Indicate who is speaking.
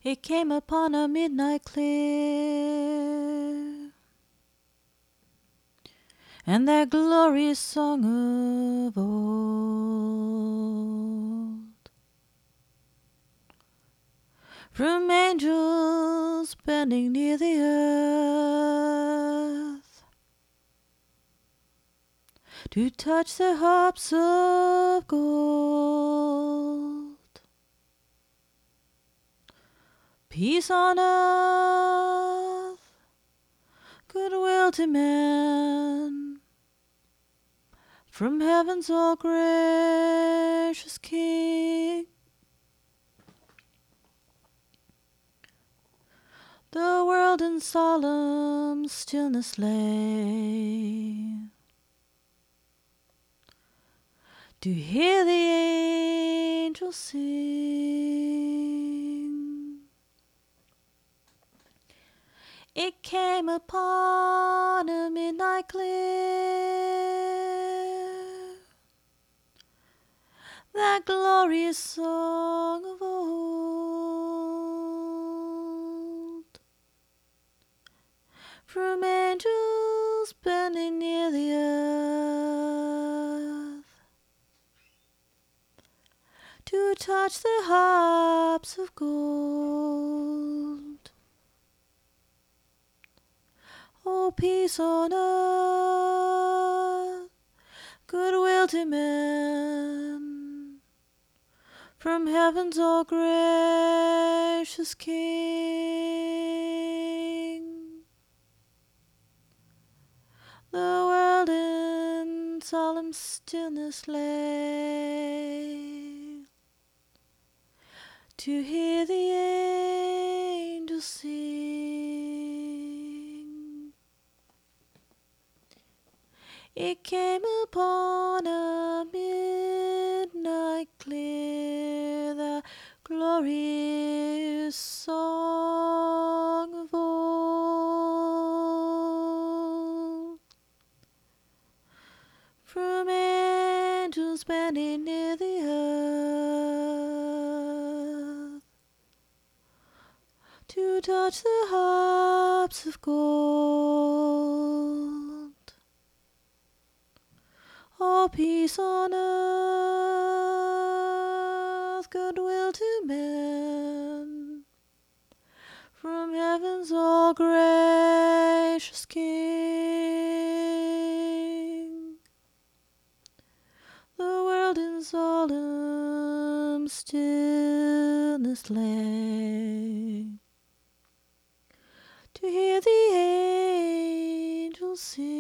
Speaker 1: It came upon a midnight clear, and that glorious song of old, from angels bending near the earth to touch the harps of gold. Peace on earth, goodwill to men, from heaven's all gracious King. The world in solemn stillness lay, to hear the angels sing. It came upon a midnight clear, that glorious song of old, from angels bending near the earth to touch the harps of gold. Oh, peace on earth, goodwill to men, from heaven's all gracious King. The world in solemn stillness lay, to hear the angels sing. It came upon a midnight clear, the glorious song of old, from angels bending near the earth to touch the harps of gold. Oh, peace on earth, goodwill to men, from heaven's all gracious King. The world in solemn stillness lay, to hear the angels sing.